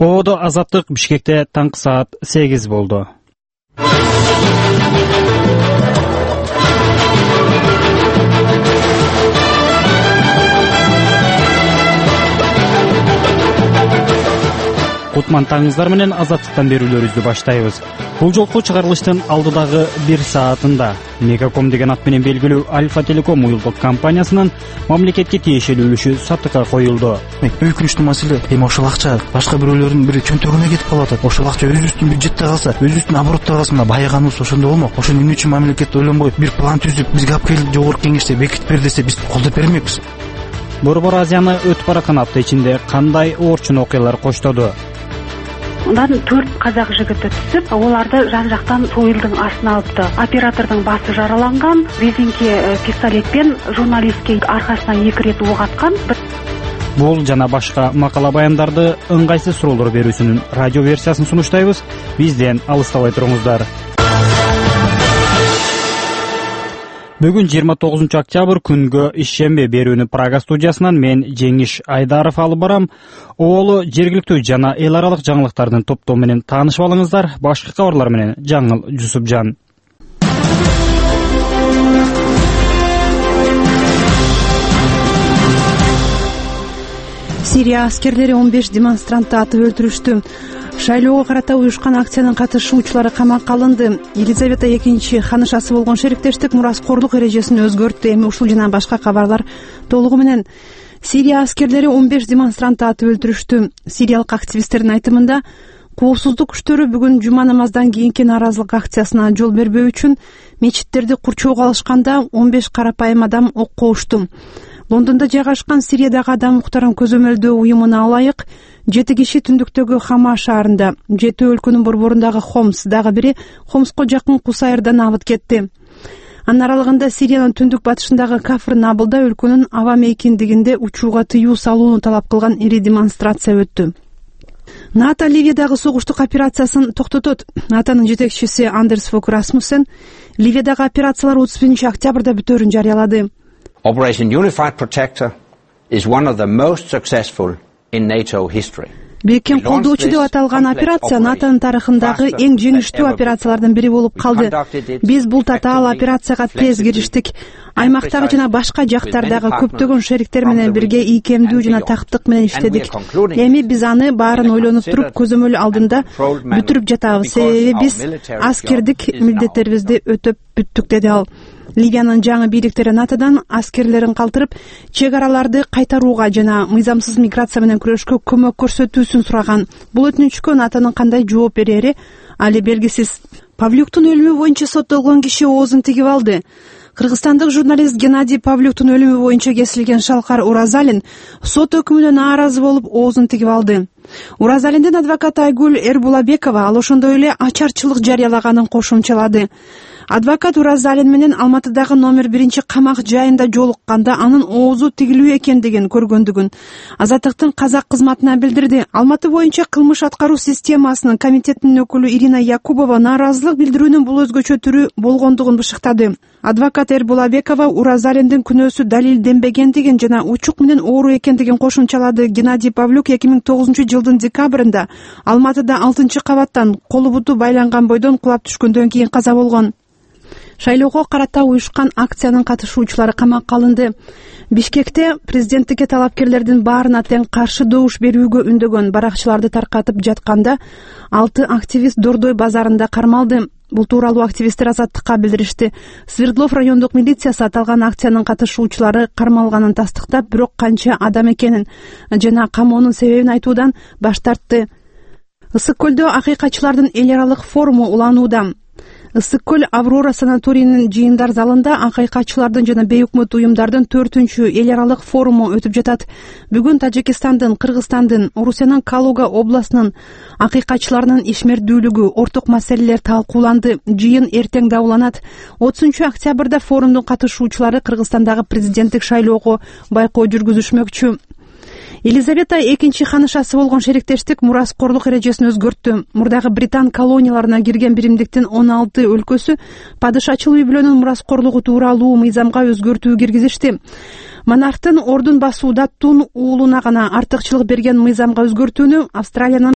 Оодо азаттык Бишкекте таңкы саат 8 болду. Кутман таңыңыздар менен азаттыктан берүүлөрүбүздү баштайбыз. Бул жолку чыгарылыштын алдыдагы 1 саатында Мегаком деген ат менен белгилүү Альфа Телеком уюлдук компаниясынын мамлекетке тиешелүү үлүшү сатыкка коюлду. Өкүнүчтүү маселе, эми ошол акча башка бирөөлөрдүн бири чөнтөгүнө кетип калып атат. Ошол акча өзүбүздүн бюджетте калса, өзүбүздүн оборотто калса, мына байыганыбыз ошондо болмок. Ошону эмне үчүн мамлекет ойлонбой бир план түзүп, бизге алып келип жогорку кеңеште бекитип бер десе, биз колдоп бермекпиз. Борбор Азияны өтүп бараткан апта ичинде кандай оорчун окуялар коштоду? Ondan 4 казак жигити түсүп, оларды жан-жактан союлдун астына алыпты. Оператордун басы жараланган, резинке пистолетпен журналистке аркасына 2 рет ок аткан. Бул жана башка макала баяндарды ыңгайсыз суроолор берүүсүнүн радио версиясын сунуштайбыз. Бизден алыстабай туруңуздар. Бүгүн 29 октябрь күнгө ишембе берүүнү Прага студиясынан мен Жеңиш Айдаров алып барам. Оолу жергиликтүү жана эл аралык жаңылыктардын топтоо менен таанышып алыңыздар. Башкы кабарлар менен Жаңыл Жусупжан. Сирия аскерлери 15 демонстрантты атып өлтүрүштү. Шайлоого карата уюшкан акциянын катышуучулары камакка алынды. Елизавета II ханышасы болгон шериктештик мураскорлук эрежесин өзгөрттү. Эми ушул жана башка кабарлар толугу менен. Сирия аскерлери 15 демонстрантты атып өлтүрүштү. Сириялык активисттердин айтымында, коопсуздук күчтөрү бүгүн жума намаздан кийинки нааразылык акциясына жол бербөө үчүн мечиттерди курчоого алышканда 15 карапайым адам ок кошту. Лондондо жайгашкан Сириядагы адам укуктарын көзөмөлдөө уюмуна ылайык 7 киши түндүктөгү Хама шаарында, 7 өлкөнүн борборундагы Хомс, дагы бири Хомско жакын Кусайрдан абыт кетти. Анын аралыгында Сириянын түндүк батышындагы Кафр Набылда өлкөнүн аба мейкиндигинде учууга тыюу салууну талап кылган ири демонстрация өттү. НАТО Ливиядагы согуштук операциясын токтотот. НАТОнун жетекчиси Андерс Фок Расмуссен Ливиядагы операциялар 31 октябрда бүтөөрүн жарыялады. Operation Unified Protector is one of the most successful in NATO history. Бириккен колдоочу деп аталган операция НАТОнун тарыхындагы эң жеңиштүү операциялардын бири болуп калды. Биз бул татаал операцияга тез кириштик. Аймактагы жана башка жактардагы көптөгөн шериктер менен бирге ийкемдүү жана тактык менен иштедик. Эми биз аны баарын ойлонуп туруп көзөмөл алдында бүтүрүп жатабыз. Себеби биз аскердик милдеттерибизди өтөп бүттүк, деди ал. Ливиянын жаңы бийликтери НАТОдон аскерлерин калтырып, чек араларды кайтарууга жана мыйзамсыз миграция менен күрөшкө көмөк көрсөтүүсүн сураган. Бул өтүнүчкө НАТОнун кандай жооп берери али белгисиз. Павлюктун өлүмү боюнча соттолгон киши оозун тигип алды. Кыргызстандык журналист Геннадий Павлюктун өлүмү боюнча кесилген Шалкар Уразалин сот өкүмүнө нааразы болуп оозун тигип алды. Уразалиндин адвокаты Айгүл Эрбулабекова ал ошондой эле ачарчылык жарыялаганын кошумчалады. Адвокат Уразалин менен Алматыдагы номер 1 камак жайында жолукканда анын оозу тигилүү экендигин көргөндүгүн Азаттыктын казак кызматына билдирди. Алматы боюнча кылмыш аткаруу системасынын комитетинин өкүлү Ирина Якубова нааразылык билдирүүнүн бул өзгөчө түрү болгондугун бышыктады. Адвокат Эрбулабекова Уразалиндин күнөөсү далилденбегендигин жана учук менен оору экендигин кошумчалады. Геннадий Павлюк 2009-жылдын декабрында Алматыда 6-кабаттан колу буту байланган бойдон кулап түшкөндөн кийин каза болгон. Шайлоого карата уюшкан акциянын катышуучулары камакка алынды. Бишкекте президенттикке талапкерлердин баарына тең каршы добуш берүүгө үндөгөн баракчыларды таркатып жатканда 6 активист Дордой базарында кармалды. Бул тууралуу активисттер Азаттыкка билдиришти. Свердлов райондук милициясы аталган акциянын катышуучулары кармалганын тастыктап, бирок канча адам экенин жана камоонун себебин айтуудан баш тартты. Ысык көлдө акыйкатчылардын эл аралык форуму уланууда. Ысык көл Аврора санаторийинин жыйындар залында акыйкатчылардын жана бейөкмөт уюмдардын 4-эл аралык форуму өтүп жатат. Бүгүн Тажикстандын, Кыргызстандын, Орусиянын Калуга областынын акыйкатчыларынын ишмердүүлүгү, орток маселелер талкууланды. Жыйын эртең да уланат. 30 октябрда форумдун катышуучулары Кыргызстандагы президенттик шайлоого байкоо жүргүзүшмөкчү. Елизавета II ханышасы болгон шериктештик мураскорлук эрежесин өзгөрттү. Мурдагы британ колонияларына кирген биримдиктин 16 өлкөсү падышачыл үй-бүлөнүн мураскорлугу тууралуу мыйзамга өзгөртүү киргизишти. Монархтын ордун басууда тун уулуна гана артыкчылык берген мыйзамга өзгөртүүнү Австралиянын